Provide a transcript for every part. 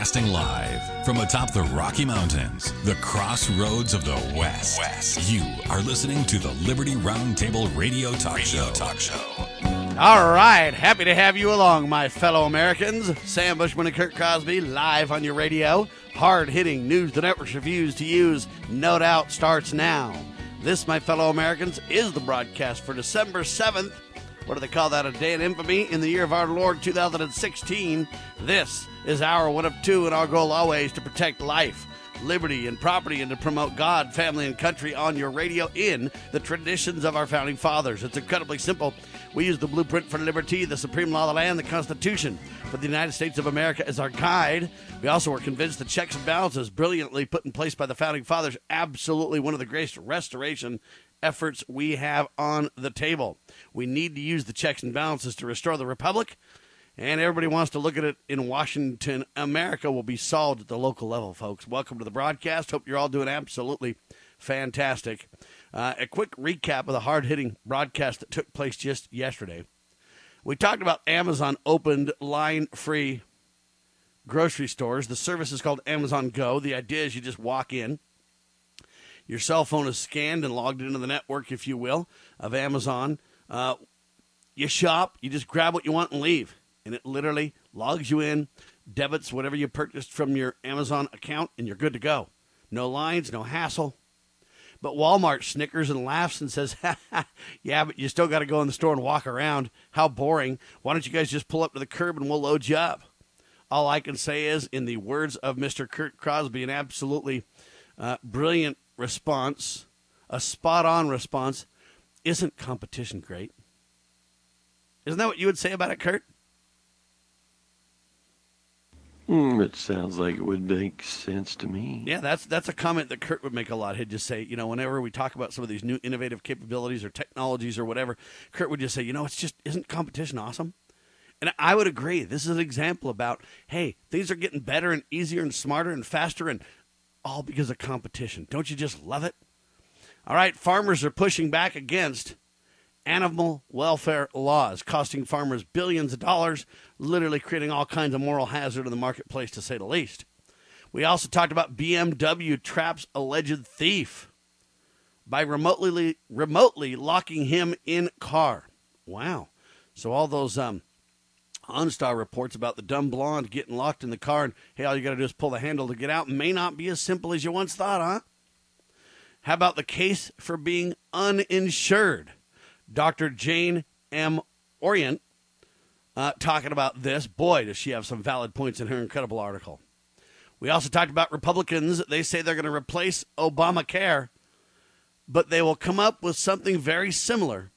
Broadcasting live from atop the Rocky Mountains, the crossroads of the West. You are listening to the Liberty Roundtable Radio Talk Show. All right, happy to have you along, my fellow Americans. Sam Bushman and Kurt Crosby live on your radio. Hard-hitting news the networks refuse to use, no doubt, starts now. This, my fellow Americans, is the broadcast for December 7th. What do they call that? A day in infamy in the year of our Lord 2016. This is our one of two, and our goal always to protect life, liberty, and property, and to promote God, family, and country on your radio in the traditions of our founding fathers. It's incredibly simple. We use the blueprint for liberty, the supreme law of the land, the Constitution for the United States of America as our guide. We also were convinced the checks and balances brilliantly put in place by the founding fathers, absolutely one of the greatest restoration efforts we have on the table. We need to use the checks and balances to restore the republic, and everybody wants to look at it in Washington. America will be solved at the local level, folks. Welcome to the broadcast. Hope you're all doing absolutely fantastic. A quick recap of the hard-hitting broadcast that took place just yesterday. We talked about Amazon opened line-free grocery stores. The service is called Amazon Go. The idea is you just walk in. Your cell phone is scanned and logged into the network, if you will, of Amazon. You shop, you just grab what you want and leave. And it literally logs you in, debits whatever you purchased from your Amazon account, and you're good to go. No lines, no hassle. But Walmart snickers and laughs and says, yeah, but you still got to go in the store and walk around. How boring. Why don't you guys just pull up to the curb and we'll load you up? All I can say is, in the words of Mr. Kurt Crosby, an absolutely brilliant response, a spot-on response. Isn't competition great? Isn't that what you would say about it, Kurt? It sounds like it would make sense to me. Yeah, that's a comment that Kurt would make a lot. He'd just say, whenever we talk about some of these new innovative capabilities or technologies or whatever, Kurt would just say, isn't competition awesome? And I would agree. This is an example about, hey, things are getting better and easier and smarter and faster, and all because of competition. Don't you just love it? All right, farmers are pushing back against animal welfare laws, costing farmers billions of dollars, literally creating all kinds of moral hazard in the marketplace, to say the least. We also talked about BMW traps alleged thief by remotely locking him in car. Wow. So all those OnStar reports about the dumb blonde getting locked in the car and, hey, all you got to do is pull the handle to get out may not be as simple as you once thought, huh? How about the case for being uninsured? Dr. Jane M. Orient talking about this. Boy, does she have some valid points in her incredible article. We also talked about Republicans. They say they're going to replace Obamacare, but they will come up with something very similar,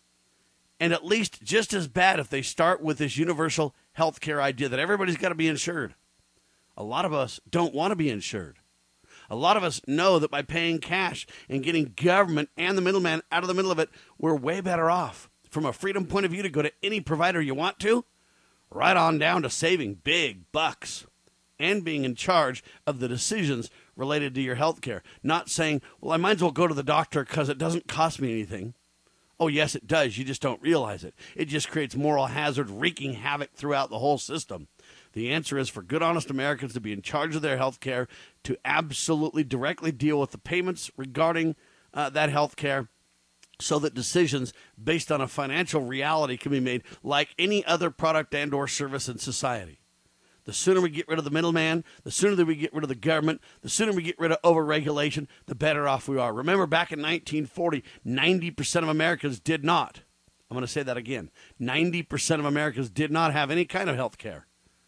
and at least just as bad if they start with this universal health care idea that everybody's got to be insured. A lot of us don't want to be insured. A lot of us know that by paying cash and getting government and the middleman out of the middle of it, we're way better off. From a freedom point of view, to go to any provider you want to, right on down to saving big bucks and being in charge of the decisions related to your health care. Not saying, well, I might as well go to the doctor because it doesn't cost me anything. Oh, yes, it does. You just don't realize it. It just creates moral hazard, wreaking havoc throughout the whole system. The answer is for good, honest Americans to be in charge of their health care, to absolutely directly deal with the payments regarding that health care, so that decisions based on a financial reality can be made like any other product and or service in society. The sooner we get rid of the middleman, the sooner that we get rid of the government, the sooner we get rid of overregulation, the better off we are. Remember, back in 1940, 90% of Americans did not. I'm going to say that again. 90% of Americans did not have any kind of health care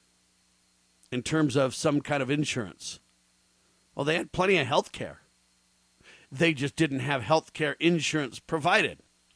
in terms of some kind of insurance. Well, they had plenty of health care. They just didn't have health care insurance provided.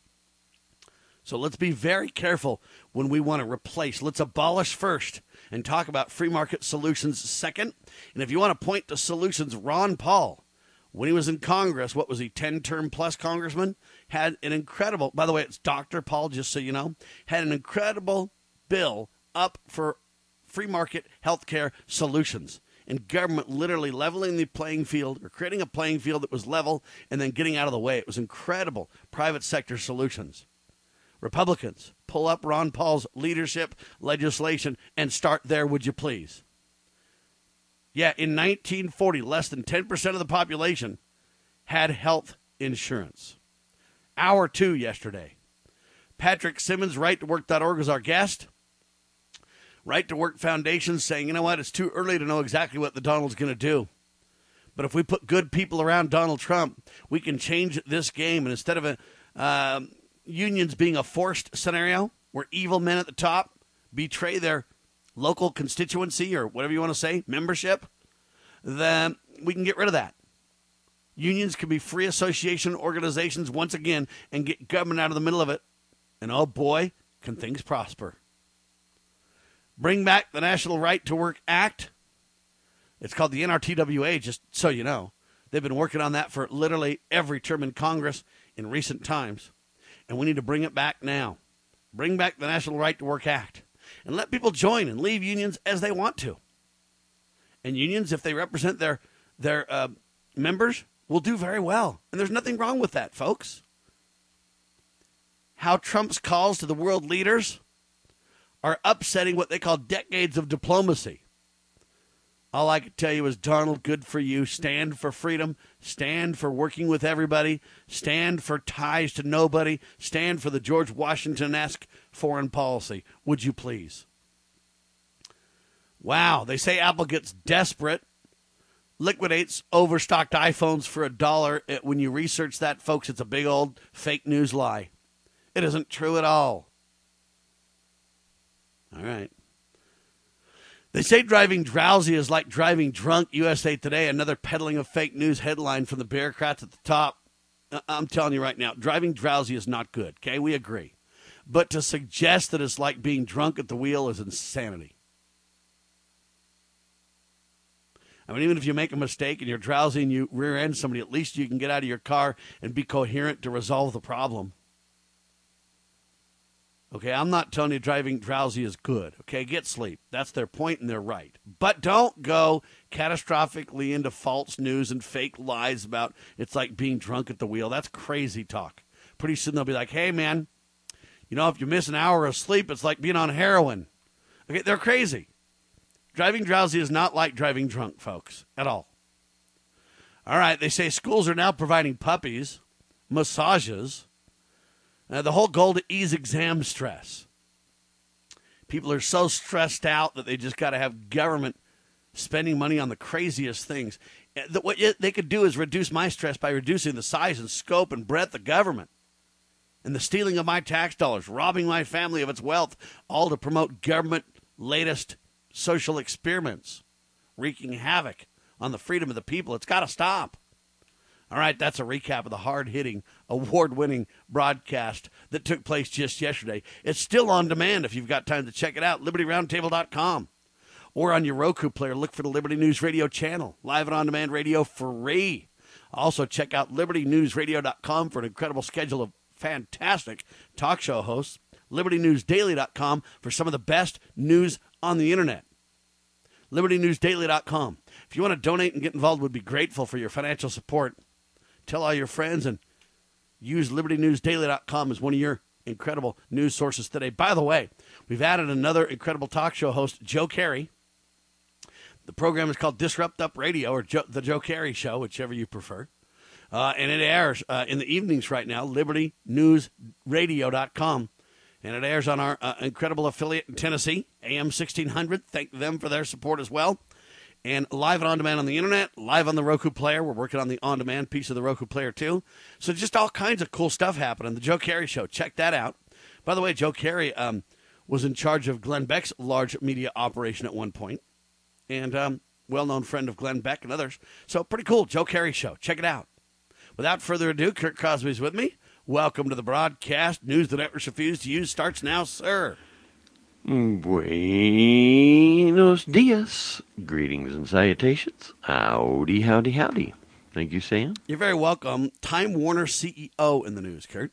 So let's be very careful when we want to replace. Let's abolish first and talk about free market solutions second. And if you want to point to solutions, Ron Paul, when he was in Congress, what was he, 10-term plus congressman, had an incredible, by the way, it's Dr. Paul, just so you know, had an incredible bill up for free market healthcare solutions, and government literally leveling the playing field, or creating a playing field that was level and then getting out of the way. It was incredible private sector solutions. Republicans, pull up Ron Paul's leadership legislation and start there, would you please? Yeah, in 1940, less than 10% of the population had health insurance. Hour 2 yesterday. Patrick Simmons, RightToWork.org, is our guest. Right to Work Foundation saying, you know what, it's too early to know exactly what the Donald's going to do. But if we put good people around Donald Trump, we can change this game. And instead of unions being a forced scenario where evil men at the top betray their local constituency or whatever you want to say, membership, then we can get rid of that. Unions can be free association organizations once again and get government out of the middle of it. And oh boy, can things prosper. Bring back the National Right to Work Act. It's called the NRTWA, just so you know. They've been working on that for literally every term in Congress in recent times. And we need to bring it back now. Bring back the National Right to Work Act. And let people join and leave unions as they want to. And unions, if they represent their members, will do very well. And there's nothing wrong with that, folks. How Trump's calls to the world leaders are upsetting what they call decades of diplomacy. All I can tell you is, Donald, good for you. Stand for freedom. Stand for working with everybody. Stand for ties to nobody. Stand for the George Washington-esque foreign policy. Would you please? Wow, they say Apple gets desperate, liquidates overstocked iPhones for $1. When you research that, folks, it's a big old fake news lie. It isn't true at all. All right. They say driving drowsy is like driving drunk. USA Today, another peddling of fake news headline from the bureaucrats at the top. I'm telling you right now, driving drowsy is not good, okay? We agree. But to suggest that it's like being drunk at the wheel is insanity. I mean, even if you make a mistake and you're drowsy and you rear-end somebody, at least you can get out of your car and be coherent to resolve the problem. Okay, I'm not telling you driving drowsy is good. Okay, get sleep. That's their point, and they're right. But don't go catastrophically into false news and fake lies about it's like being drunk at the wheel. That's crazy talk. Pretty soon they'll be like, hey, man, you know, if you miss an hour of sleep, it's like being on heroin. Okay, they're crazy. Driving drowsy is not like driving drunk, folks, at all. All right, they say schools are now providing puppies, massages, the whole goal to ease exam stress. People are so stressed out that they just got to have government spending money on the craziest things. What they could do is reduce my stress by reducing the size and scope and breadth of government and the stealing of my tax dollars, robbing my family of its wealth, all to promote government latest social experiments, wreaking havoc on the freedom of the people. It's got to stop. All right, that's a recap of the hard-hitting, award-winning broadcast that took place just yesterday. It's still on demand if you've got time to check it out, LibertyRoundtable.com. Or on your Roku player, look for the Liberty News Radio channel, live and on-demand radio free. Also, check out LibertyNewsRadio.com for an incredible schedule of fantastic talk show hosts, LibertyNewsDaily.com for some of the best news on the Internet. LibertyNewsDaily.com. If you want to donate and get involved, we'd be grateful for your financial support. Tell all your friends and use LibertyNewsDaily.com as one of your incredible news sources today. By the way, we've added another incredible talk show host, Joe Carey. The program is called Disrupt Up Radio, or The Joe Carey Show, whichever you prefer. And it airs in the evenings right now, LibertyNewsRadio.com. And it airs on our incredible affiliate in Tennessee, AM 1600. Thank them for their support as well. And live and on-demand on the Internet, live on the Roku player. We're working on the on-demand piece of the Roku player, too. So just all kinds of cool stuff happening. The Joe Carey Show. Check that out. By the way, Joe Carey was in charge of Glenn Beck's large media operation at one point. And well-known friend of Glenn Beck and others. So pretty cool. Joe Carey Show. Check it out. Without further ado, Kurt Crosby's with me. Welcome to the broadcast. News the networks refuse to use starts now, sir. Buenos dias. Greetings and salutations. Howdy, howdy, howdy. Thank you, Sam. You're very welcome. Time Warner CEO in the news, Kurt.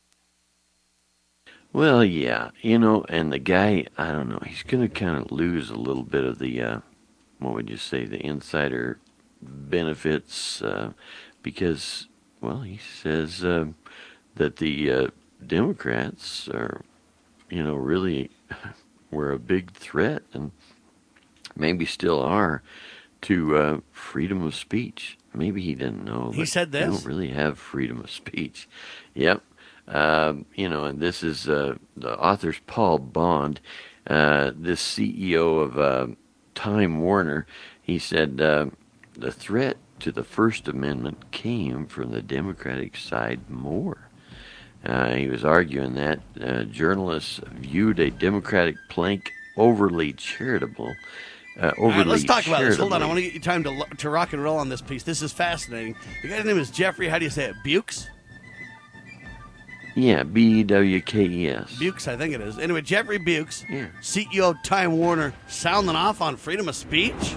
Well, yeah, you know, and the guy, I don't know, he's going to kind of lose a little bit of the, what would you say, the insider benefits, because, well, he says that the Democrats are, you know, really were a big threat, and maybe still are, to freedom of speech. Maybe he didn't know. He said this. We don't really have freedom of speech. Yep. And this is the author's Paul Bond, this CEO of Time Warner. He said the threat to the First Amendment came from the Democratic side more. He was arguing that journalists viewed a Democratic plank overly charitable. All right, let's talk about this. Hold on, I want to get you time to rock and roll on this piece. This is fascinating. The guy's name is Jeffrey, how do you say it, Bukes? Yeah, Bukes. Bukes, I think it is. Anyway, Jeffrey Bukes, yeah. CEO of Time Warner, sounding off on freedom of speech?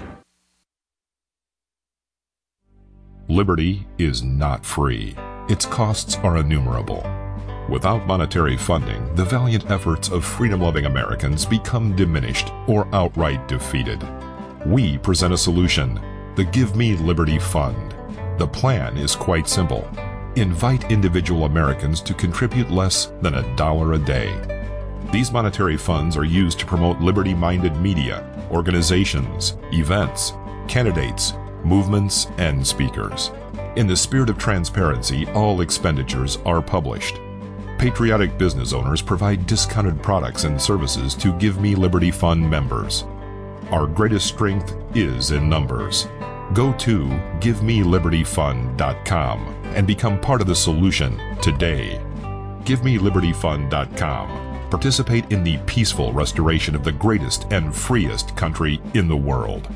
Liberty is not free. Its costs are innumerable. Without monetary funding, the valiant efforts of freedom-loving Americans become diminished or outright defeated. We present a solution, the Give Me Liberty Fund. The plan is quite simple. Invite individual Americans to contribute less than $1 a day. These monetary funds are used to promote liberty-minded media, organizations, events, candidates, movements, and speakers. In the spirit of transparency, all expenditures are published. Patriotic business owners provide discounted products and services to Give Me Liberty Fund members. Our greatest strength is in numbers. Go to GiveMeLibertyFund.com and become part of the solution today. GiveMeLibertyFund.com. Participate in the peaceful restoration of the greatest and freest country in the world.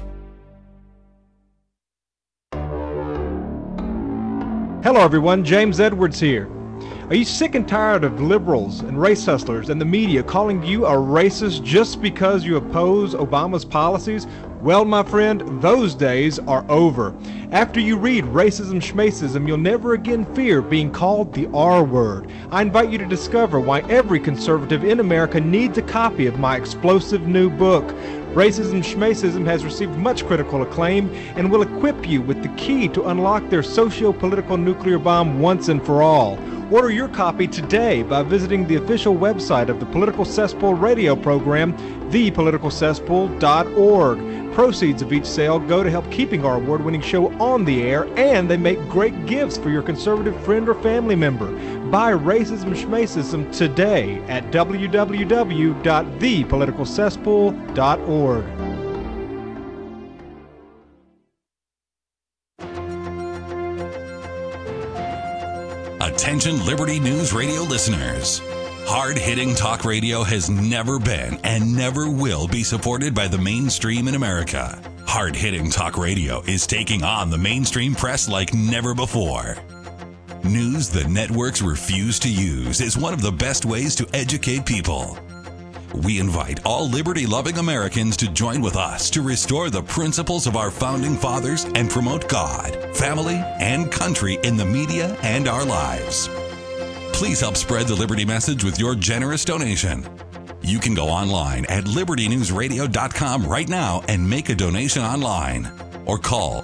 Hello everyone, James Edwards here. Are you sick and tired of liberals and race hustlers and the media calling you a racist just because you oppose Obama's policies? Well, my friend, those days are over. After you read Racism Schmacism, you'll never again fear being called the R word. I invite you to discover why every conservative in America needs a copy of my explosive new book. Racism Schmacism has received much critical acclaim and will equip you with the key to unlock their socio-political nuclear bomb once and for all. Order your copy today by visiting the official website of the Political Cesspool radio program, thepoliticalcesspool.org. Proceeds of each sale go to help keeping our award-winning show on the air, and they make great gifts for your conservative friend or family member. Buy Racism Schmacism today at www.thepoliticalcesspool.org. Attention Liberty News Radio listeners. Hard-hitting talk radio has never been and never will be supported by the mainstream in America. Hard-hitting talk radio is taking on the mainstream press like never before. News the networks refuse to use is one of the best ways to educate people. We invite all liberty-loving Americans to join with us to restore the principles of our founding fathers and promote God, family, and country in the media and our lives. Please help spread the Liberty message with your generous donation. You can go online at libertynewsradio.com right now and make a donation online. Or call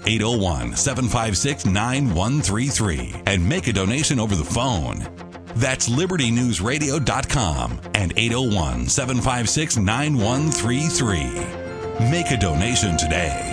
801-756-9133 and make a donation over the phone. That's libertynewsradio.com and 801-756-9133. Make a donation today.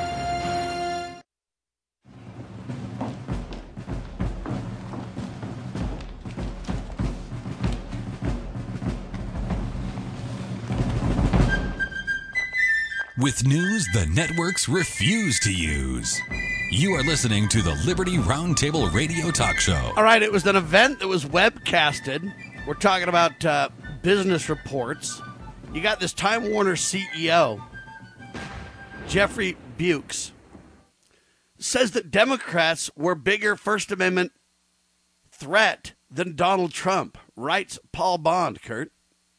With news the networks refuse to use. You are listening to the Liberty Roundtable Radio Talk Show. All right, it was an event that was webcasted. We're talking about business reports. You got this Time Warner CEO, Jeffrey Bukes, says that Democrats were bigger First Amendment threat than Donald Trump, writes Paul Bond, Kurt.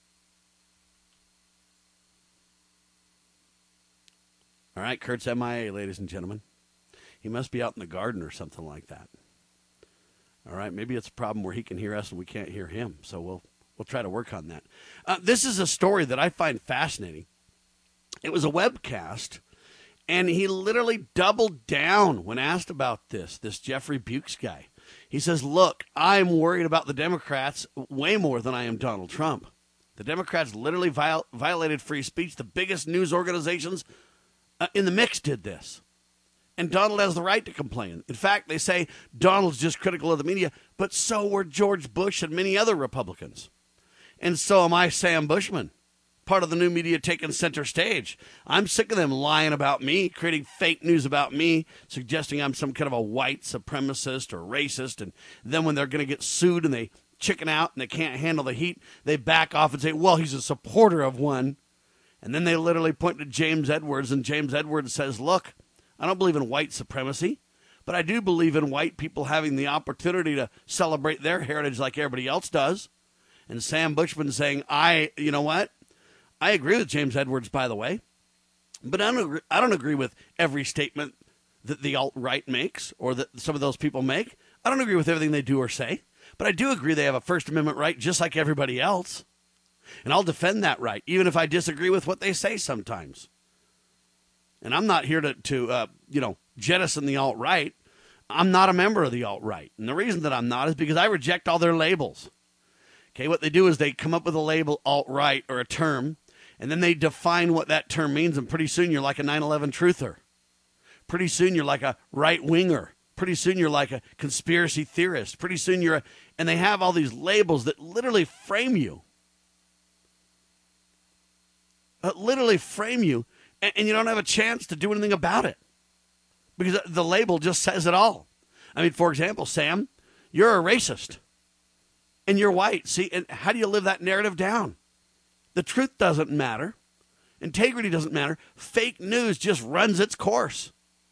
All right, Kurt's MIA, ladies and gentlemen. He must be out in the garden or something like that. All right, maybe it's a problem where he can hear us and we can't hear him. So we'll try to work on that. This is a story that I find fascinating. It was a webcast, and he literally doubled down when asked about this Jeffrey Bukes guy. He says, look, I'm worried about the Democrats way more than I am Donald Trump. The Democrats literally violated free speech. The biggest news organizations in the mix did this. And Donald has the right to complain. In fact, they say Donald's just critical of the media, but so were George Bush and many other Republicans. And so am I, Sam Bushman, part of the new media taking center stage. I'm sick of them lying about me, creating fake news about me, suggesting I'm some kind of a white supremacist or racist. And then when they're going to get sued and they chicken out and they can't handle the heat, they back off and say, well, he's a supporter of one. And then they literally point to James Edwards, and James Edwards says, look, I don't believe in white supremacy, but I do believe in white people having the opportunity to celebrate their heritage like everybody else does. And Sam Bushman saying, you know what? I agree with James Edwards, by the way, but I don't agree with every statement that the alt-right makes or that some of those people make. I don't agree with everything they do or say, but I do agree they have a First Amendment right just like everybody else. And I'll defend that right, even if I disagree with what they say sometimes. And I'm not here to jettison the alt-right. I'm not a member of the alt-right. And the reason that I'm not is because I reject all their labels. Okay, what they do is they come up with a label, alt-right, or a term, and then they define what that term means, and pretty soon you're like a 9/11 truther. Pretty soon you're like a right-winger. Pretty soon you're like a conspiracy theorist. Pretty soon and they have all these labels that literally frame you. And you don't have a chance to do anything about it because the label just says it all. I mean, for example, Sam, you're a racist and you're white. See, and how do you live that narrative down? The truth doesn't matter. Integrity doesn't matter. Fake news just runs its course.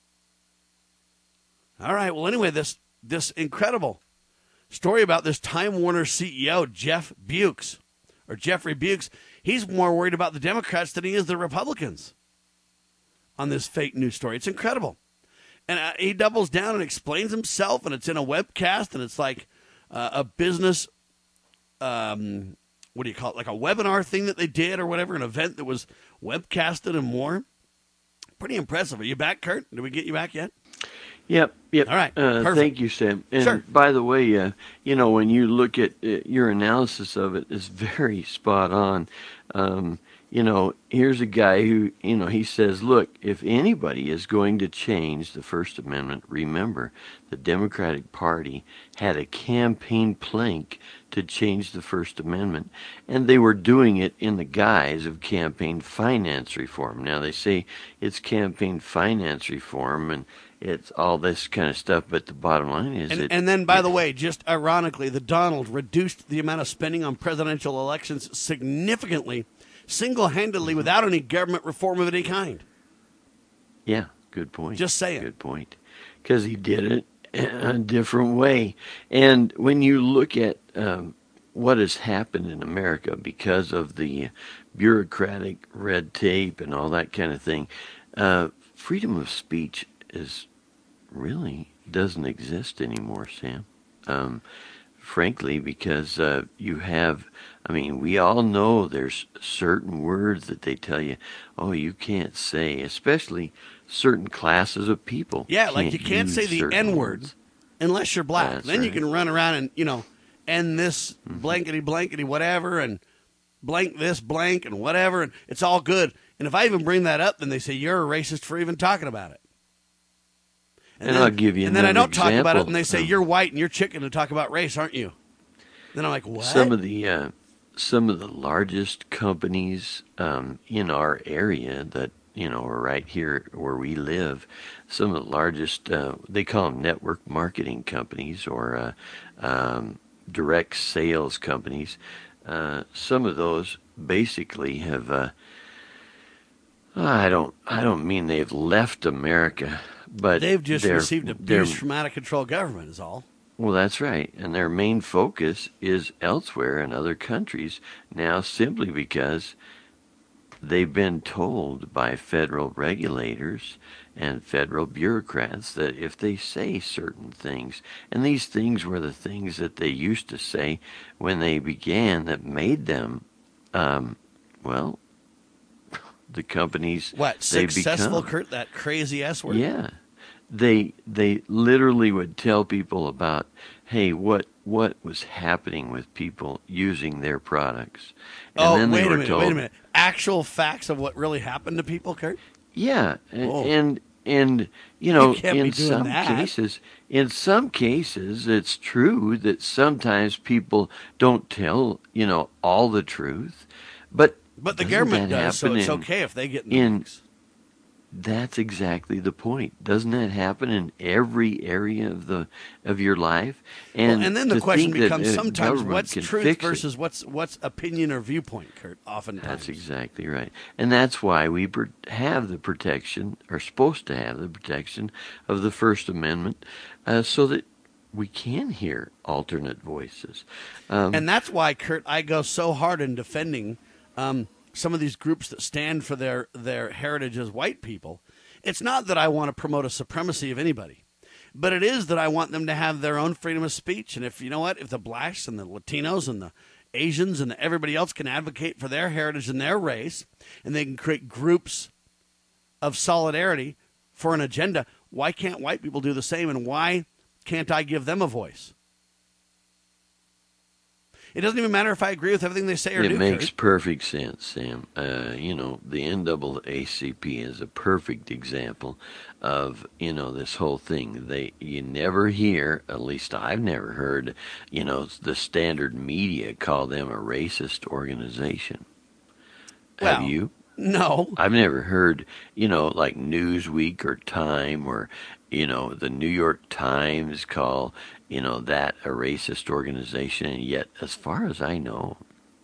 All right. Well, anyway, this incredible story about this Time Warner CEO, Jeffrey Bukes. He's more worried about the Democrats than he is the Republicans on this fake news story. It's incredible. And he doubles down and explains himself, and it's in a webcast, and it's like a business, what do you call it, like a webinar thing that they did or whatever, an event that was webcasted and more. Pretty impressive. Are you back, Kurt? Did we get you back yet? Yep. All right. Thank you, Sam. And sure. By the way, when you look at your analysis of it, is very spot on. Here's a guy who, he says, look, if anybody is going to change the First Amendment, remember, the Democratic Party had a campaign plank to change the First Amendment, and they were doing it in the guise of campaign finance reform. Now, they say it's campaign finance reform, and it's all this kind of stuff, but the bottom line is and then, by the way, just ironically, the Donald reduced the amount of spending on presidential elections significantly, single-handedly, without any government reform of any kind. Yeah, good point. Just saying. Good point. Because he did it a different way. And when you look at what has happened in America because of the bureaucratic red tape and all that kind of thing, freedom of speech really doesn't exist anymore, Sam. Frankly, because we all know there's certain words that they tell you, oh, you can't say, especially certain classes of people. Yeah, like you can't say the N-word unless you're black. That's then right. You can run around and, end this blankety whatever and blank this blank and whatever, and it's all good. And if I even bring that up, then they say you're a racist for even talking about it. And then, I'll give you and then I don't example. talk about it, and they say you're white and you're chicken to talk about race, aren't you? Then I'm like, what? Some of the largest companies in our area that are right here where we live. Some of the largest, they call them network marketing companies or direct sales companies. Some of those basically have. I don't mean they've left America. But they've just received abuse from out of control government is all. Well, that's right. And their main focus is elsewhere in other countries now simply because they've been told by federal regulators and federal bureaucrats that if they say certain things, and these things were the things that they used to say when they began that made them, the companies successful, become. Kurt, that crazy S word? Yeah. They literally would tell people about, hey, what was happening with people using their products. And then wait a minute. Actual facts of what really happened to people, Kurt? Yeah. And And you know, You can't be in doing that. some cases, it's true that sometimes people don't tell, you know, all the truth. But But the doesn't government that does, so happen it's in okay if they get in the in mix. That's exactly the point. Doesn't that happen in every area of your life? Well, And and then the to question think that becomes sometimes government what's can truth fix it. versus what's opinion or viewpoint, Kurt, oftentimes. That's exactly right. And that's why we have the protection, or supposed to have the protection, of the First Amendment, so that we can hear alternate voices. And that's why, Kurt, I go so hard in defending some of these groups that stand for their heritage as white people. It's not that I want to promote a supremacy of anybody, but it is that I want them to have their own freedom of speech. And if you know what, if the blacks and the Latinos and the Asians and everybody else can advocate for their heritage and their race, and they can create groups of solidarity for an agenda, why can't white people do the same? And why can't I give them a voice? It doesn't even matter if I agree with everything they say or do. It makes Kurt. perfect sense, Sam. You know, the NAACP is a perfect example of, you know, this whole thing. You never hear, at least I've never heard, you know, the standard media call them a racist organization. Well, Have you? No. I've never heard, you know, like Newsweek or Time or, you know, the New York Times call, you know, that a racist organization. And yet, as far as I know,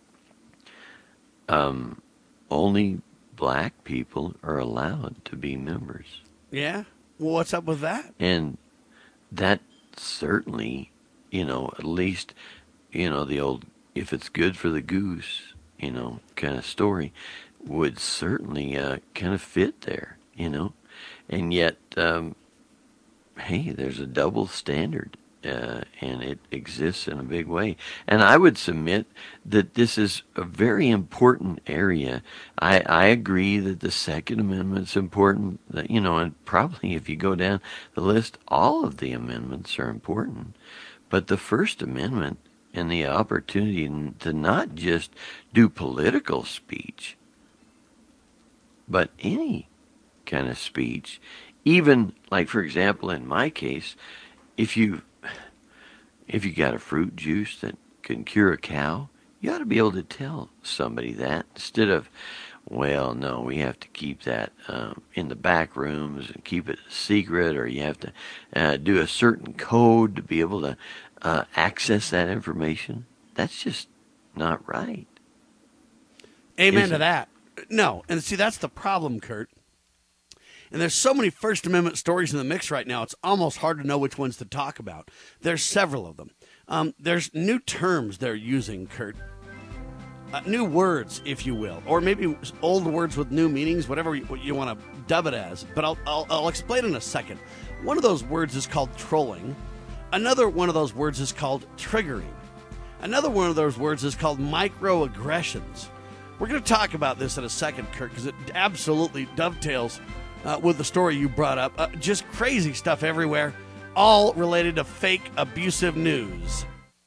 only black people are allowed to be members. Yeah? Well, what's up with that? And that certainly, you know, at least, you know, the old, if it's good for the goose, you know, kind of story would certainly kind of fit there, you know. And yet, hey, there's a double standard, and it exists in a big way. And I would submit that this is a very important area. I agree that the Second Amendment's important, that, you know, and probably if you go down the list, all of the amendments are important. But the First Amendment and the opportunity to not just do political speech, but any kind of speech, even like, for example, in my case, if you got a fruit juice that can cure a cow, you ought to be able to tell somebody that instead of, well, no, we have to keep that in the back rooms and keep it a secret, or you have to do a certain code to be able to access that information. That's just not right. Amen to that. No. And see, that's the problem, Kurt. And there's so many First Amendment stories in the mix right now, it's almost hard to know which ones to talk about. There's several of them. There's new terms they're using, Kurt. New words, if you will, or maybe old words with new meanings, whatever you want to dub it as. But I'll explain in a second. One of those words is called trolling. Another one of those words is called triggering. Another one of those words is called microaggressions. We're going to talk about this in a second, Kurt, because it absolutely dovetails with the story you brought up. Just crazy stuff everywhere, all related to fake abusive news.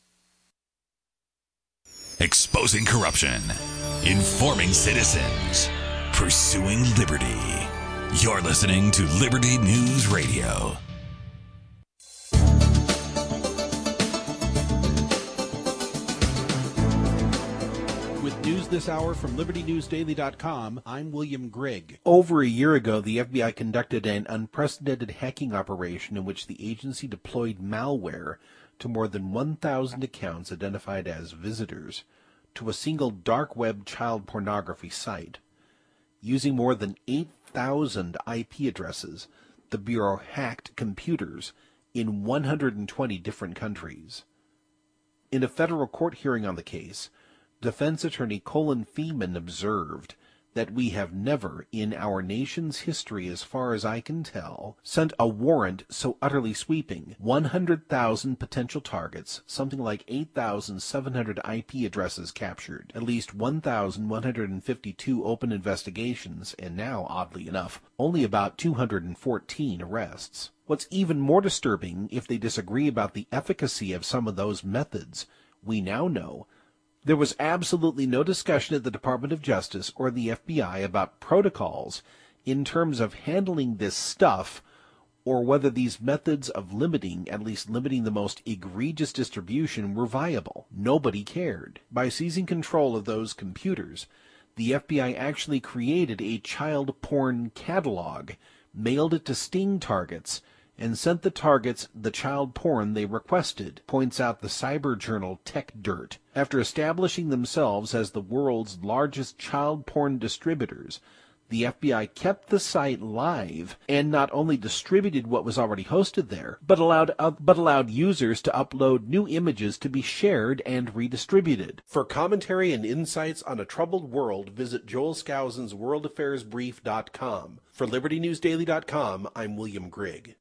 Exposing corruption, informing citizens, pursuing liberty. You're listening to Liberty News Radio. With news this hour from LibertyNewsDaily.com, I'm William Grigg. Over a year ago, the FBI conducted an unprecedented hacking operation in which the agency deployed malware to more than 1,000 accounts identified as visitors to a single dark web child pornography site. Using more than 8,000 IP addresses, the Bureau hacked computers in 120 different countries. In a federal court hearing on the case, defense attorney Colin Feeman observed that we have never, in our nation's history as far as I can tell, sent a warrant so utterly sweeping. 100,000 potential targets, something like 8,700 IP addresses captured, at least 1,152 open investigations, and now, oddly enough, only about 214 arrests. What's even more disturbing, if they disagree about the efficacy of some of those methods, we now know there was absolutely no discussion at the Department of Justice or the FBI about protocols in terms of handling this stuff, or whether these methods of limiting, at least limiting the most egregious distribution, were viable. Nobody cared. By seizing control of those computers, the FBI actually created a child porn catalog, mailed it to sting targets, and sent the targets the child porn they requested, points out the cyber journal Tech Dirt. After establishing themselves as the world's largest child porn distributors, the FBI kept the site live and not only distributed what was already hosted there, but allowed users to upload new images to be shared and redistributed. For commentary and insights on a troubled world, visit Joel Skousen's worldaffairsbrief.com. For LibertyNewsDaily.com, I'm William Grigg.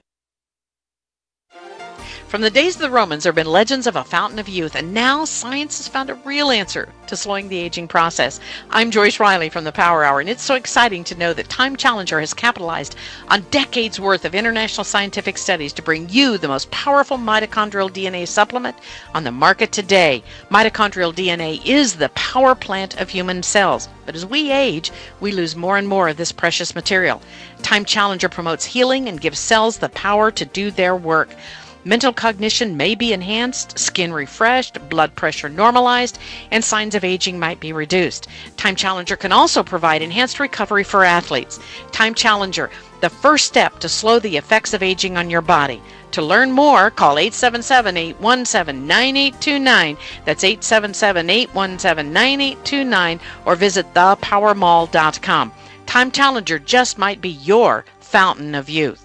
From the days of the Romans, there have been legends of a fountain of youth, and now science has found a real answer to slowing the aging process. I'm Joyce Riley from the Power Hour, and it's so exciting to know that Time Challenger has capitalized on decades worth of international scientific studies to bring you the most powerful mitochondrial DNA supplement on the market today. Mitochondrial DNA is the power plant of human cells, but as we age, we lose more and more of this precious material. Time Challenger promotes healing and gives cells the power to do their work. Mental cognition may be enhanced, skin refreshed, blood pressure normalized, and signs of aging might be reduced. Time Challenger can also provide enhanced recovery for athletes. Time Challenger, the first step to slow the effects of aging on your body. To learn more, call 877-817-9829. That's 877-817-9829, or visit thepowermall.com. Time Challenger just might be your fountain of youth.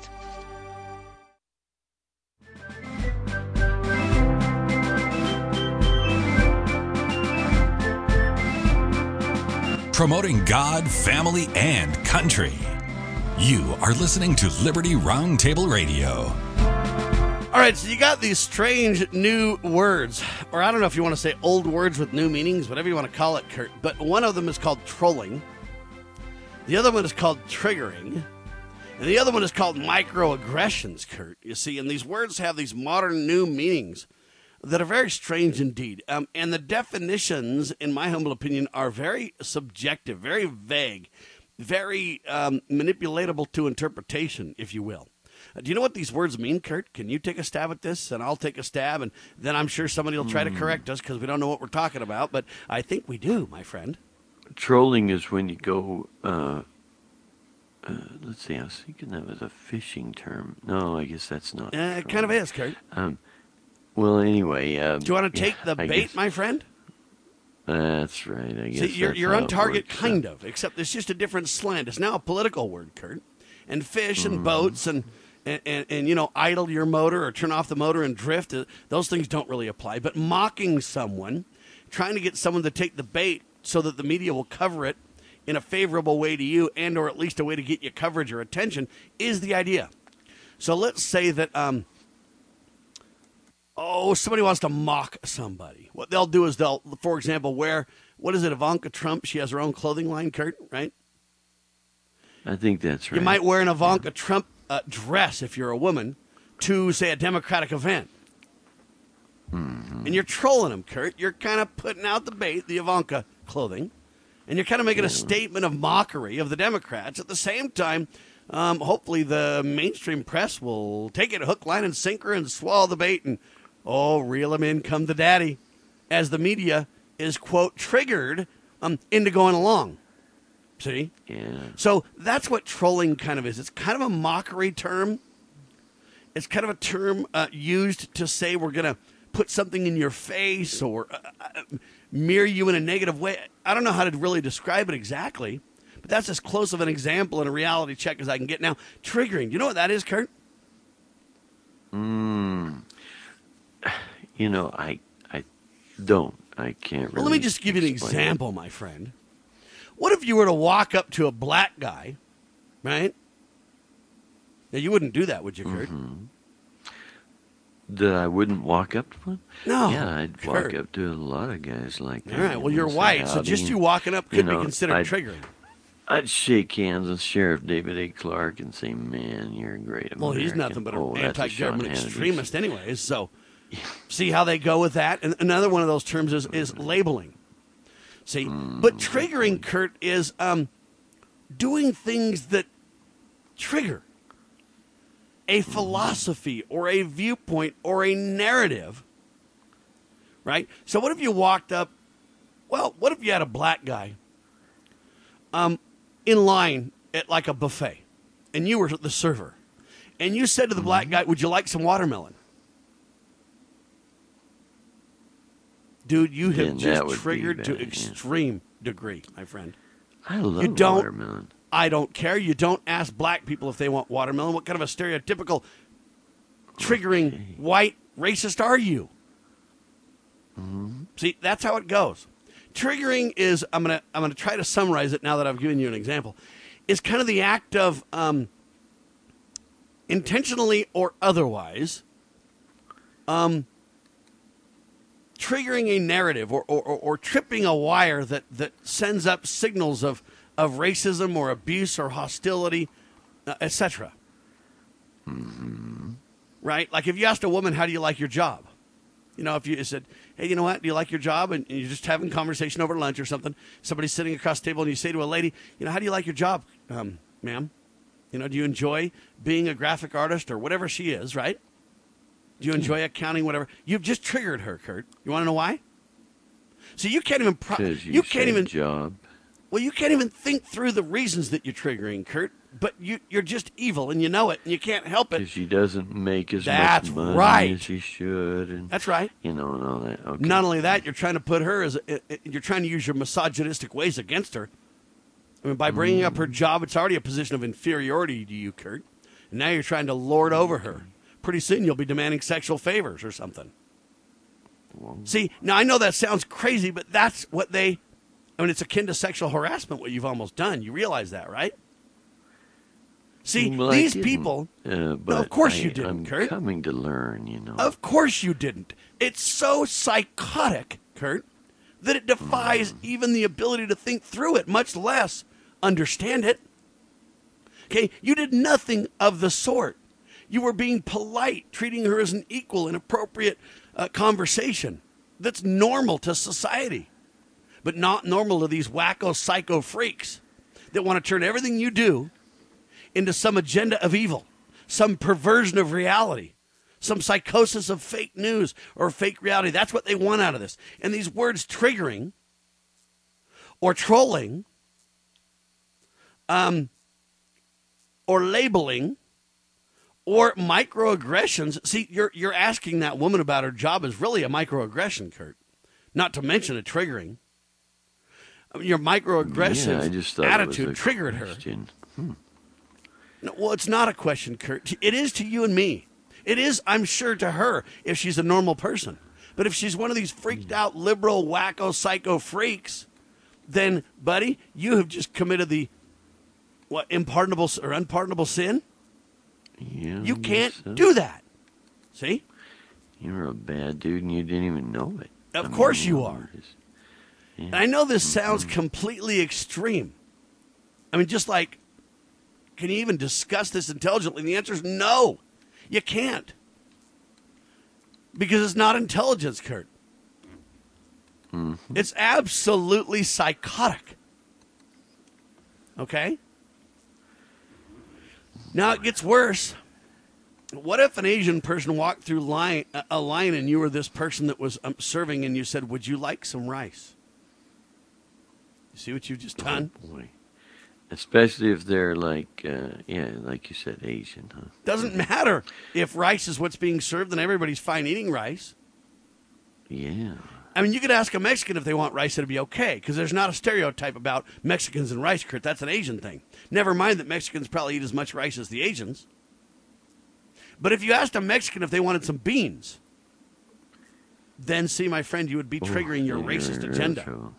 Promoting God, family, and country. You are listening to Liberty Roundtable Radio. All right, so you got these strange new words, or I don't know if you want to say old words with new meanings, whatever you want to call it, Kurt, but one of them is called trolling. The other one is called triggering. And the other one is called microaggressions, Kurt. You see, and these words have these modern new meanings that are very strange indeed. And the definitions, in my humble opinion, are very subjective, very vague, very manipulatable to interpretation, if you will. Do you know what these words mean, Kurt? Can you take a stab at this, and I'll take a stab, and then I'm sure somebody will try to correct us because we don't know what we're talking about, but I think we do, my friend. Trolling is when you go, let's see, I was thinking that was a fishing term. No, I guess that's not. It kind of is, Kurt. Well, anyway. Do you want to take the bait, my friend? That's right, I guess. See, you're on target, kind of, except it's just a different slant. It's now a political word, Kurt. And fish and boats and you know, idle your motor or turn off the motor and drift, those things don't really apply. But mocking someone, trying to get someone to take the bait so that the media will cover it in a favorable way to you, and or at least a way to get you coverage or attention, is the idea. So let's say that somebody wants to mock somebody. What they'll do is they'll, for example, wear, what is it, Ivanka Trump? She has her own clothing line, Kurt, right? I think that's right. You might wear an Ivanka Trump dress if you're a woman to, say, a Democratic event. Mm-hmm. And you're trolling them, Kurt. You're kind of putting out the bait, the Ivanka clothing, and you're kind of making a statement of mockery of the Democrats. At the same time, hopefully the mainstream press will take it hook, line, and sinker and swallow the bait and, reel him in, come the daddy, as the media is, quote, triggered into going along. See? Yeah. So that's what trolling kind of is. It's kind of a mockery term. It's kind of a term used to say we're going to put something in your face or mirror you in a negative way. I don't know how to really describe it exactly, but that's as close of an example and a reality check as I can get now. Triggering. Do you know what that is, Kurt? You know, I don't. I can't really. Well, let me just give you an example, my friend. What if you were to walk up to a black guy, right? Now, you wouldn't do that, would you, Kurt? Mm-hmm. That I wouldn't walk up to him? No. Yeah, I'd walk up to a lot of guys like that. All right, well, you're white, so just you walking up could be considered triggering. I'd shake hands with Sheriff David A. Clark and say, man, you're a great American. Well, he's nothing but an anti-government extremist anyways, so see how they go with that? And another one of those terms is labeling. See, but triggering, Kurt, is doing things that trigger a philosophy or a viewpoint or a narrative, right? So what if you walked up, well, what if you had a black guy in line at like a buffet, and you were the server, and you said to the black guy, would you like some watermelon? Dude, you have just triggered to extreme degree, my friend. I love watermelon. I don't care. You don't ask black people if they want watermelon. What kind of a stereotypical, triggering, white racist are you? See, that's how it goes. Triggering is, I'm gonna try to summarize it now that I've given you an example, is kind of the act of intentionally or otherwise triggering a narrative or tripping a wire that sends up signals of racism or abuse or hostility, etc. Right? Like if you asked a woman, how do you like your job? You know, if you said, hey, you know what, do you like your job? And you're just having a conversation over lunch or something. Somebody's sitting across the table and you say to a lady, you know, how do you like your job, ma'am? You know, do you enjoy being a graphic artist or whatever she is, right? Do you enjoy accounting, whatever? You've just triggered her, Kurt. You want to know why? So you can't even... you can't even job. Well, you can't even think through the reasons that you're triggering, Kurt. But you're just evil, and you know it, and you can't help it. Because she doesn't make as much money as she should. And, that's right. You know, and all that. Okay. Not only that, you're trying to put her you're trying to use your misogynistic ways against her. I mean, by bringing up her job, it's already a position of inferiority to you, Kurt. And now you're trying to lord over her. Pretty soon you'll be demanding sexual favors or something. Whoa. See, now I know that sounds crazy, but that's what it's akin to sexual harassment, what you've almost done. You realize that, right? See, well, these people... no, of course you didn't, I'm Kurt. coming to learn, you know. Of course you didn't. It's so psychotic, Kurt, that it defies even the ability to think through it, much less understand it. Okay, you did nothing of the sort. You were being polite, treating her as an equal in appropriate conversation. That's normal to society, but not normal to these wacko psycho freaks that want to turn everything you do into some agenda of evil, some perversion of reality, some psychosis of fake news or fake reality. That's what they want out of this. And these words triggering or trolling or labeling or microaggressions. See, you're asking that woman about her job is really a microaggression, Kurt, not to mention a triggering. I mean, your microaggressive attitude triggered her. No, well, it's not a question, Kurt. It is to you and me. It is, I'm sure, to her if she's a normal person. But if she's one of these freaked out liberal, wacko, psycho freaks, then, buddy, you have just committed the, unpardonable sin? Yeah, you can't do that. See? You're a bad dude and you didn't even know it. Of course you are. Yeah. And I know this sounds completely extreme. I mean, just like, can you even discuss this intelligently? The answer is no. You can't. Because it's not intelligence, Kurt. It's absolutely psychotic. Okay? Now it gets worse. What if an Asian person walked through a line and you were this person that was serving and you said, would you like some rice? You see what you've just done? Oh, boy. Especially if they're like, like you said, Asian, huh? Doesn't matter if rice is what's being served, then everybody's fine eating rice. Yeah. I mean, you could ask a Mexican if they want rice, it'd be okay, because there's not a stereotype about Mexicans and rice, Kurt. That's an Asian thing. Never mind that Mexicans probably eat as much rice as the Asians. But if you asked a Mexican if they wanted some beans, then, see, my friend, you would be triggering your racist agenda. True.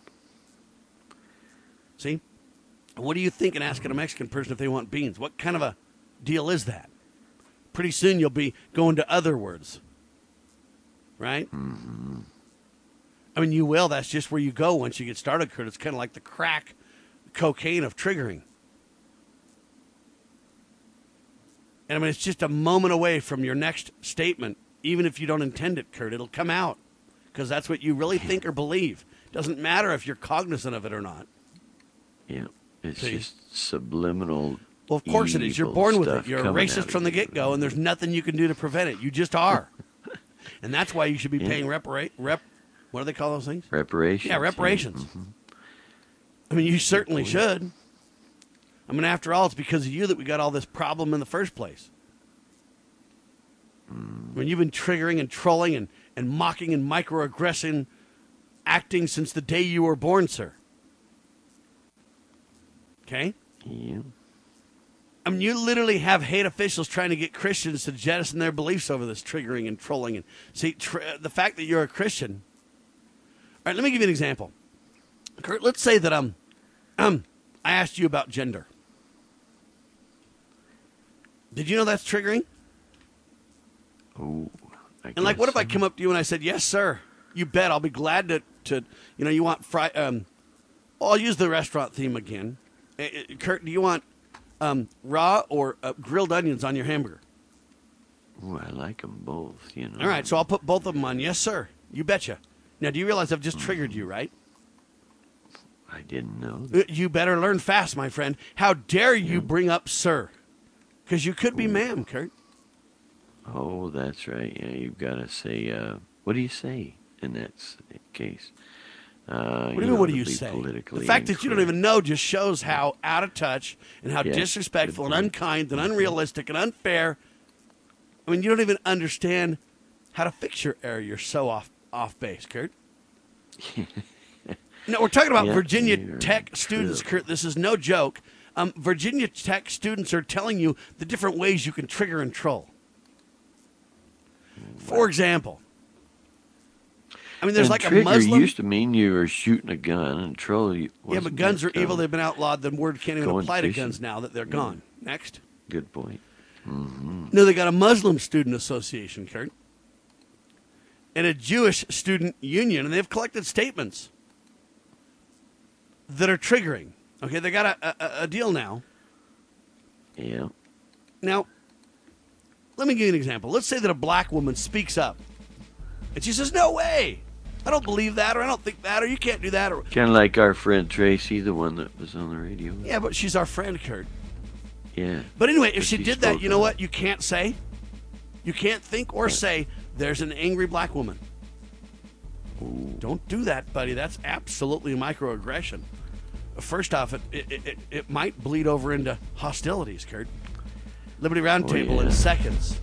See? What do you think in asking a Mexican person if they want beans? What kind of a deal is that? Pretty soon you'll be going to other words. Right? Mm-hmm. I mean, you will. That's just where you go once you get started, Kurt. It's kind of like the crack cocaine of triggering. And I mean, it's just a moment away from your next statement, even if you don't intend it, Kurt. It'll come out because that's what you really think or believe. Doesn't matter if you're cognizant of it or not. Yeah. It's just subliminal Well, of course it is. You're born with it. stuff You're a coming racist out from the of you. get-go, and there's nothing you can do to prevent it. You just are. And that's why you should be paying what do they call those things? Reparations. Yeah, reparations. Mm-hmm. I mean, you certainly should. I mean, after all, it's because of you that we got all this problem in the first place. I mean, you've been triggering and trolling and mocking and microaggressing acting since the day you were born, sir. Okay? Yeah. I mean, you literally have hate officials trying to get Christians to jettison their beliefs over this triggering and trolling. And see, the fact that you're a Christian. All right, let me give you an example. Kurt, let's say that I asked you about gender. Did you know that's triggering? Oh, And like, what if I come up to you and I said, "Yes, sir. You bet. I'll be glad to you want I'll use the restaurant theme again. Kurt, do you want raw or grilled onions on your hamburger?" Ooh, I like them both, you know. All right, so I'll put both of them on. Yes, sir. You betcha. Now, do you realize I've just triggered you, right? I didn't know. You better learn fast, my friend. How dare you bring up sir? Because you could be ma'am, Kurt. Oh, that's right. Yeah, you've got to say, what do you say in that case? What do you mean, what do you say? The fact that you don't even know just shows how out of touch and how disrespectful and unkind and unrealistic and unfair. I mean, you don't even understand how to fix your error. You're so off base, Kurt. No, we're talking about Virginia Tech students, Kurt. This is no joke. Virginia Tech students are telling you the different ways you can trigger and troll. For example, I mean, there's like a Muslim. Used to mean you were shooting a gun, and troll. Yeah, but guns are evil. They've been outlawed. The word can't even apply to guns now that they're gone. Next. Good point. Mm-hmm. No, they got a Muslim student association, Kurt, and a Jewish student union, and they've collected statements that are triggering. Okay, they got a deal now. Yeah. Now, let me give you an example. Let's say that a black woman speaks up, and she says, "No way! I don't believe that, or I don't think that, or you can't do that." Or kind of like our friend Tracy, the one that was on the radio. Yeah, but she's our friend, Kurt. Yeah. But anyway, if she did that, you know what? You can't say. You can't think or say, "There's an angry black woman." Ooh. Don't do that, buddy. That's absolutely microaggression. First off, it might bleed over into hostilities, Kurt. Liberty Roundtable in seconds.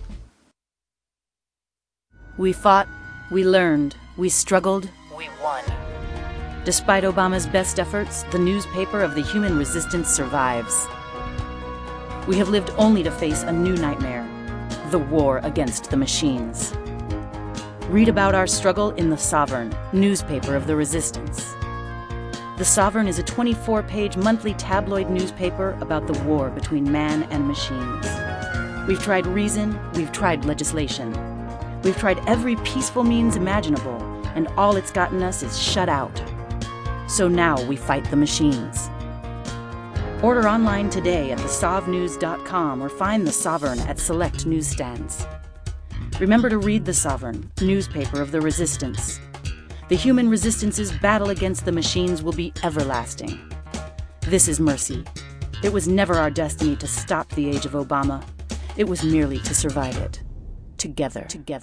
We fought, we learned, we struggled, we won. Despite Obama's best efforts, the newspaper of the human resistance survives. We have lived only to face a new nightmare, the war against the machines. Read about our struggle in The Sovereign, newspaper of the resistance. The Sovereign is a 24-page monthly tabloid newspaper about the war between man and machines. We've tried reason, we've tried legislation. We've tried every peaceful means imaginable, and all it's gotten us is shut out. So now we fight the machines. Order online today at thesovnews.com or find The Sovereign at select newsstands. Remember to read The Sovereign, newspaper of the resistance. The human resistance's battle against the machines will be everlasting. This is mercy. It was never our destiny to stop the age of Obama. It was merely to survive it. Together.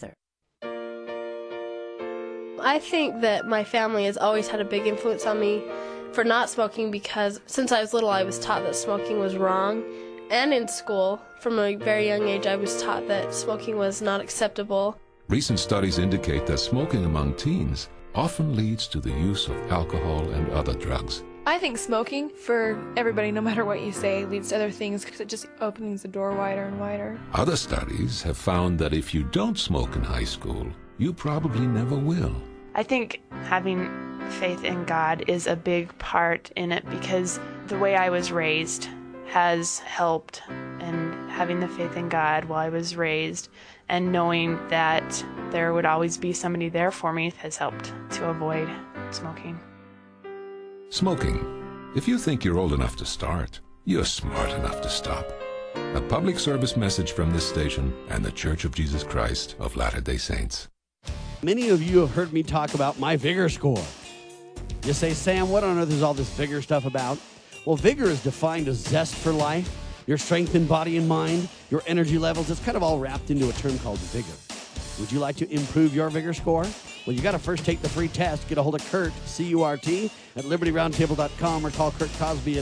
I think that my family has always had a big influence on me for not smoking because since I was little I was taught that smoking was wrong. And in school, from a very young age, I was taught that smoking was not acceptable. Recent studies indicate that smoking among teens often leads to the use of alcohol and other drugs. I think smoking, for everybody, no matter what you say, leads to other things because it just opens the door wider and wider. Other studies have found that if you don't smoke in high school, you probably never will. I think having faith in God is a big part in it because the way I was raised has helped, and having the faith in God while I was raised and knowing that there would always be somebody there for me has helped to avoid smoking. Smoking. If you think you're old enough to start, you're smart enough to stop. A public service message from this station and the Church of Jesus Christ of Latter-day Saints. Many of you have heard me talk about my Vigor score. You say, Sam, what on earth is all this Vigor stuff about? Well, Vigor is defined as zest for life, your strength in body and mind, your energy levels. It's kind of all wrapped into a term called vigor. Would you like to improve your vigor score? Well, you got to first take the free test. Get a hold of Kurt, C-U-R-T, at LibertyRoundtable.com or call Kurt Cosby at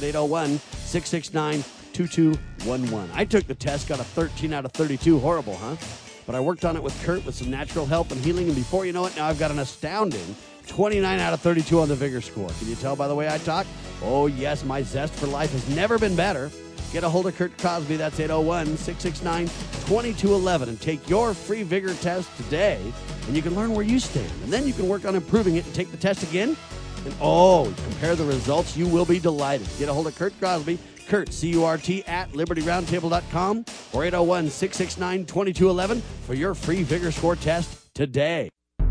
801-669-2211. I took the test, got a 13 out of 32. Horrible, huh? But I worked on it with Kurt with some natural help and healing, and before you know it, now I've got an astounding 29 out of 32 on the vigor score. Can you tell by the way I talk? Oh, yes, my zest for life has never been better. Get a hold of Kurt Cosby. That's 801-669-2211. And take your free vigor test today, and you can learn where you stand. And then you can work on improving it and take the test again. And, compare the results. You will be delighted. Get a hold of Kurt Cosby. Kurt, C-U-R-T, at LibertyRoundtable.com or 801-669-2211 for your free vigor score test today.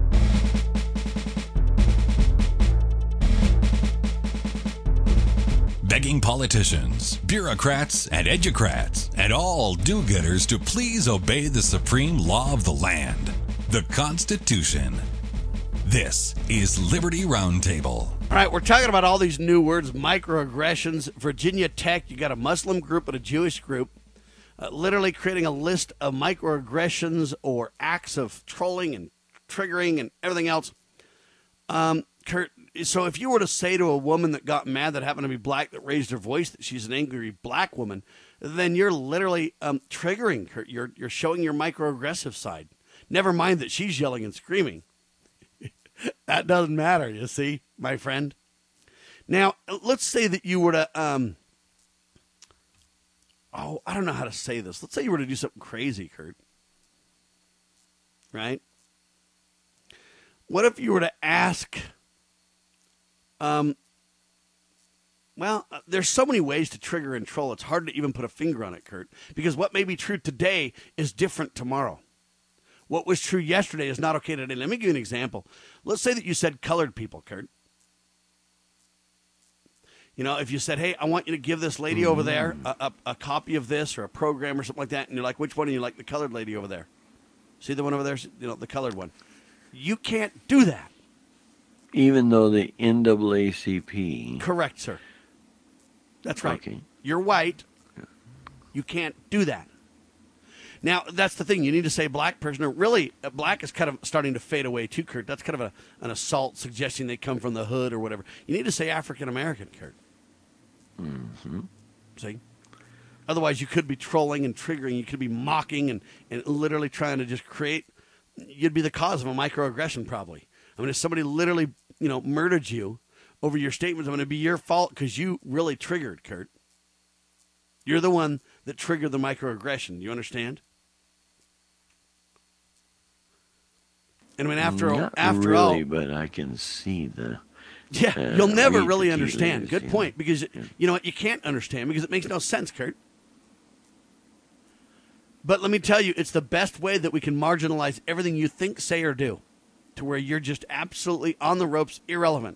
Begging politicians, bureaucrats, and educrats, and all do-gooders to please obey the supreme law of the land, the Constitution. This is Liberty Roundtable. All right, we're talking about all these new words, microaggressions. Virginia Tech, you got a Muslim group and a Jewish group literally creating a list of microaggressions or acts of trolling and triggering and everything else. Kurt, so if you were to say to a woman that got mad that happened to be black, that raised her voice, that she's an angry black woman, then you're literally triggering her. You're showing your microaggressive side. Never mind that she's yelling and screaming. That doesn't matter, you see, my friend. Now, let's say that you were to, I don't know how to say this. Let's say you were to do something crazy, Kurt. Right? What if you were to ask... there's so many ways to trigger and troll. It's hard to even put a finger on it, Kurt, because what may be true today is different tomorrow. What was true yesterday is not okay today. Let me give you an example. Let's say that you said colored people, Kurt. You know, if you said, hey, I want you to give this lady over there a copy of this or a program or something like that, and you're like, which one? And you're like, the colored lady over there. See the one over there? You know, the colored one. You can't do that. Even though the NAACP... Correct, sir. That's right. Okay. You're white. You can't do that. Now, that's the thing. You need to say black person. Or really, black is kind of starting to fade away too, Kurt. That's kind of an assault suggesting they come from the hood or whatever. You need to say African-American, Kurt. Mm-hmm. See? Otherwise, you could be trolling and triggering. You could be mocking and literally trying to just create... You'd be the cause of a microaggression, probably. I mean, if somebody literally, murdered you over your statements, I'm going to be your fault because you really triggered, Kurt. You're the one that triggered the microaggression. You understand? And I mean, after all, but I can see the. Yeah, you'll never really understand. Good point, because you know what? You can't understand because it makes no sense, Kurt. But let me tell you, it's the best way that we can marginalize everything you think, say, or do, to where you're just absolutely on the ropes, irrelevant.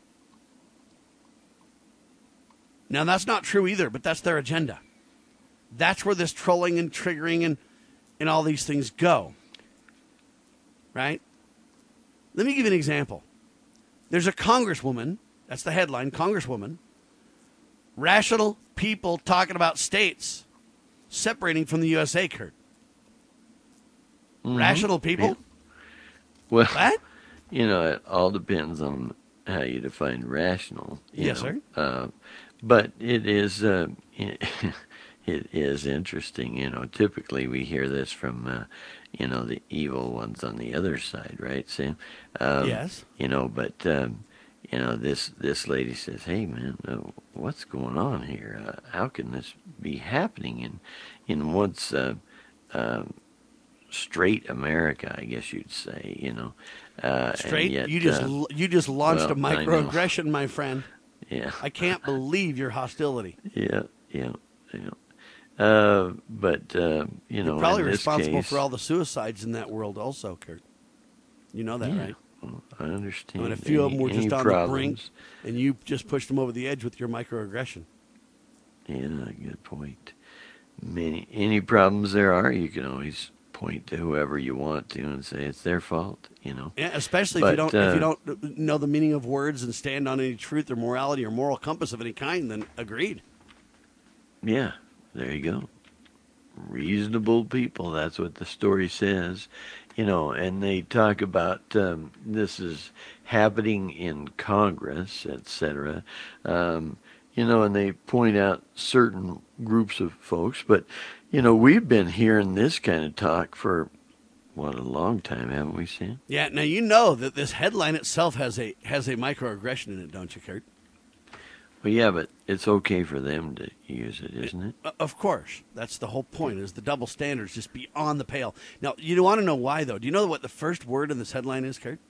Now, that's not true either, but that's their agenda. That's where this trolling and triggering and all these things go. Right? Let me give you an example. There's a congresswoman, that's the headline, congresswoman, rational people talking about states separating from the USA, Kurt. Mm-hmm. Rational people? Yeah. Well, what? It all depends on how you define rational. Yes, sir. But it is it is interesting. Typically we hear this from the evil ones on the other side, right, Sam? Yes. But this lady says, "Hey, man, what's going on here? How can this be happening in once straight America, I guess you'd say, straight? Yet, you just launched a microaggression, my friend. Yeah. I can't believe your hostility. Yeah. But you're probably in this responsible case, for all the suicides in that world, also, Kurt. You know that, right? Well, I understand. I mean, a few of them were just on problems. the brink, and you just pushed them over the edge with your microaggression. Yeah, good point. Any problems there are, you can always point to whoever you want to and say it's their fault. Yeah, especially if you don't know the meaning of words and stand on any truth or morality or moral compass of any kind. Then agreed. Yeah, there you go. Reasonable people, that's what the story says. And they talk about this is happening in Congress, etc. And they point out certain groups of folks. But, we've been hearing this kind of talk for, a long time, haven't we, Sam? Yeah, now you know that this headline itself has a microaggression in it, don't you, Kurt? Well, yeah, but it's okay for them to use it, isn't it? Of course. That's the whole point, is the double standards just beyond the pale. Now, you want to know why, though. Do you know what the first word in this headline is, Kurt?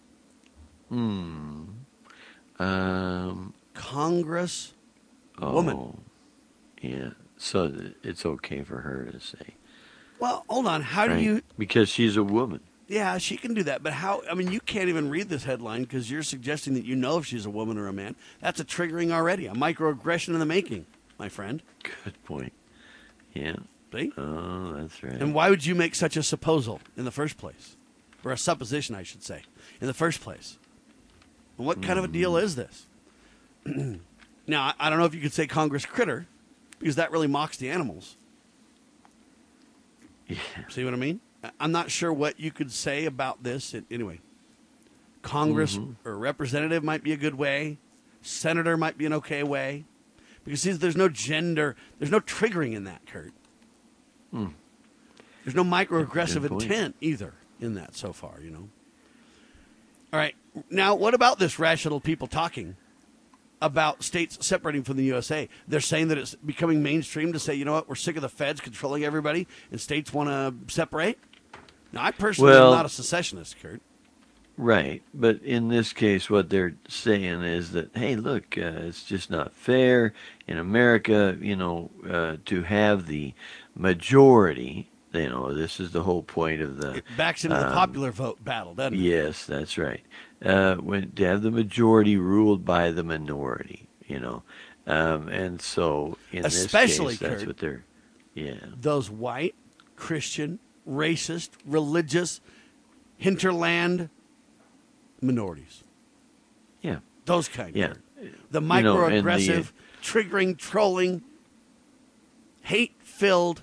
Congress woman. Oh, yeah. So it's okay for her to say. Well, hold on. How do you... Because she's a woman. Yeah, she can do that. But how... I mean, you can't even read this headline because you're suggesting that you know if she's a woman or a man. That's a triggering already. A microaggression in the making, my friend. Good point. Yeah. See? Oh, that's right. And why would you make such a supposal in the first place? Or a supposition, I should say, in the first place? And what kind of a deal is this? Now, I don't know if you could say Congress critter, because that really mocks the animals. Yeah. See what I mean? I'm not sure what you could say about this. Anyway, Congress or representative might be a good way. Senator might be an okay way. Because, see, there's no gender. There's no triggering in that, Kurt. There's no microaggressive intent either in that so far, All right. Now, what about this rational people talking about states separating from the USA? They're saying that it's becoming mainstream to say, you know what, we're sick of the feds controlling everybody and states want to separate. Now, I personally am not a secessionist, Kurt. Right. But in this case, what they're saying is that, hey, look, it's just not fair in America, to have the majority. This is the whole point of the... It backs into the popular vote battle, doesn't it? Yes, that's right. To have the majority ruled by the minority, and so in especially, this case, that's Kurt, what they're, those white, Christian, racist, religious, hinterland minorities. Yeah. Those kind. Yeah. The microaggressive, triggering, trolling, hate-filled,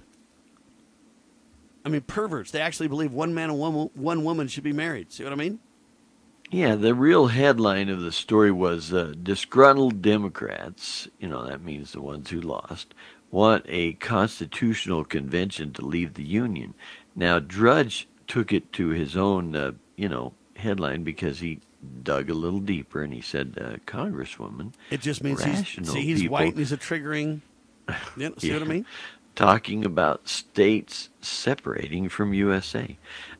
perverts. They actually believe one man and one woman should be married. See what I mean? Yeah, the real headline of the story was disgruntled Democrats, that means the ones who lost, want a constitutional convention to leave the Union. Now, Drudge took it to his own, headline because he dug a little deeper and he said, Congresswoman. It just means he's white and he's a triggering. See what I mean? Talking about states separating from USA.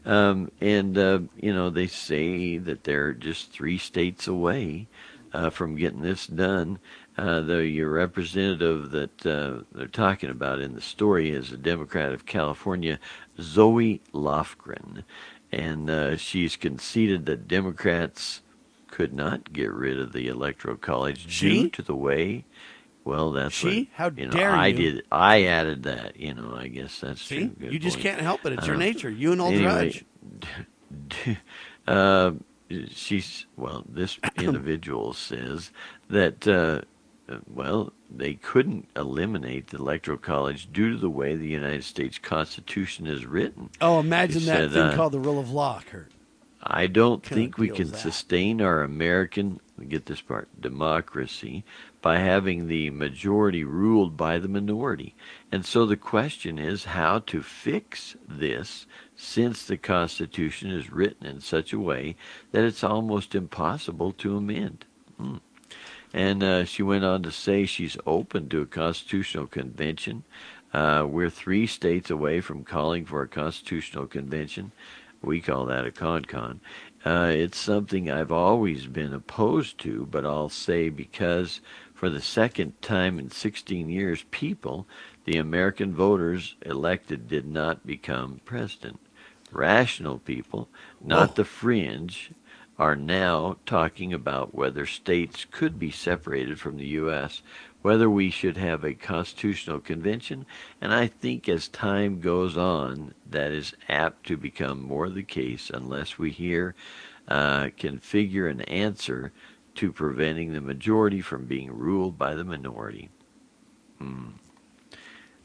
They say that they're just 3 states away from getting this done. The representative that they're talking about in the story is a Democrat of California, Zoe Lofgren. And she's conceded that Democrats could not get rid of the Electoral College due to the way... Well, that's How dare you? I added that. I guess that's true. Good you just point. can't help it. It's your nature. You and old anyway, Drudge. This individual says that they couldn't eliminate the Electoral College due to the way the United States Constitution is written. Oh, imagine that thing called the rule of law, Kurt. I don't think we can sustain our American, get this part, democracy by having the majority ruled by the minority. And so the question is how to fix this since the Constitution is written in such a way that it's almost impossible to amend. And she went on to say she's open to a constitutional convention. We're 3 states away from calling for a constitutional convention. We call that a con-con. It's something I've always been opposed to, but I'll say because for the second time in 16 years, the American voters elected, did not become president. Rational people, not the fringe, are now talking about whether states could be separated from the U.S., whether we should have a constitutional convention, and I think as time goes on, that is apt to become more the case unless we here can figure an answer to preventing the majority from being ruled by the minority.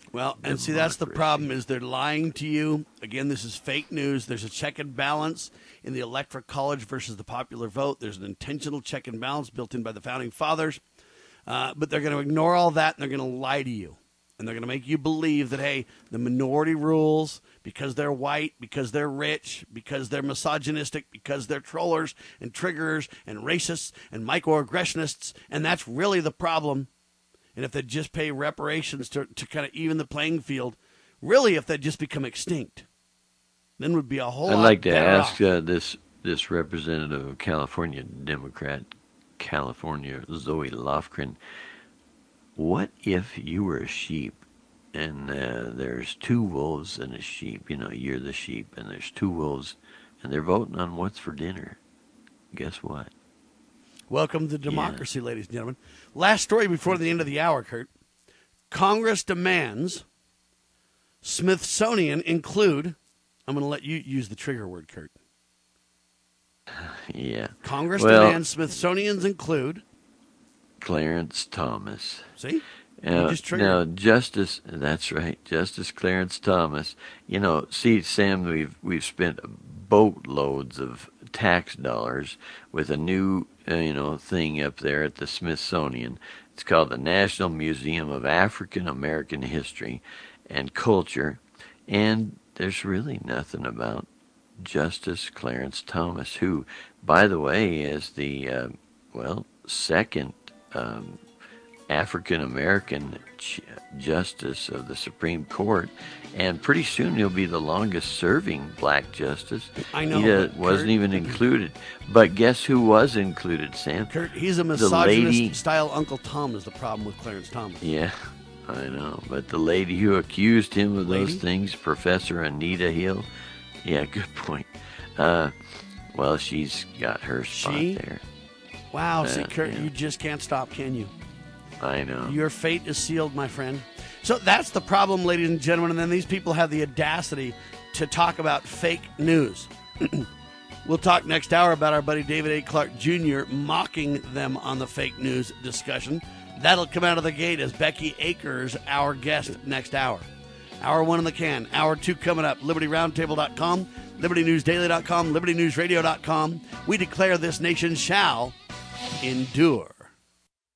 Well, and see, that's the problem, is they're lying to you. Again, this is fake news. There's a check and balance in the Electoral College versus the popular vote. There's an intentional check and balance built in by the Founding Fathers. But they're going to ignore all that, and they're going to lie to you. And they're going to make you believe that, hey, the minority rules because they're white, because they're rich, because they're misogynistic, because they're trollers and triggers and racists and microaggressionists, and that's really the problem. And if they just pay reparations to kind of even the playing field, really, if they just become extinct, then would be a whole lot I'd like to better ask off. this representative of California, Democrat, California, Zoe Lofgren, what if you were a sheep and there's two wolves and a sheep? You know, you're the sheep and there's two wolves and they're voting on what's for dinner. Guess what? Welcome to democracy, ladies and gentlemen. Last story before the end of the hour, Kurt. Congress demands Smithsonian include, I'm going to let you use the trigger word, Kurt. Yeah. Congress demands Smithsonian's include Clarence Thomas. See? You just triggered. Now, that's right, Justice Clarence Thomas. You know, see, Sam, we've spent boatloads of tax dollars with a new, thing up there at the Smithsonian. It's called the National Museum of African American History and Culture, and there's really nothing about Justice Clarence Thomas, who, by the way, is the, second African-American justice of the Supreme Court, and pretty soon he'll be the longest-serving black justice. I know. He wasn't even included. But guess who was included, Sam? Kurt, he's a misogynist-style Uncle Tom is the problem with Clarence Thomas. Yeah, I know. But the lady who accused him of those things, Professor Anita Hill, yeah, good point. She's got her spot there. Wow, see, Kurt, you just can't stop, can you? I know. Your fate is sealed, my friend. So that's the problem, ladies and gentlemen, and then these people have the audacity to talk about fake news. We'll talk next hour about our buddy David A. Clark Jr. mocking them on the fake news discussion. That'll come out of the gate as Becky Akers, our guest, next hour. Hour 1 in the can. Hour 2 coming up. LibertyRoundtable.com, LibertyNewsDaily.com, LibertyNewsRadio.com. We declare this nation shall endure.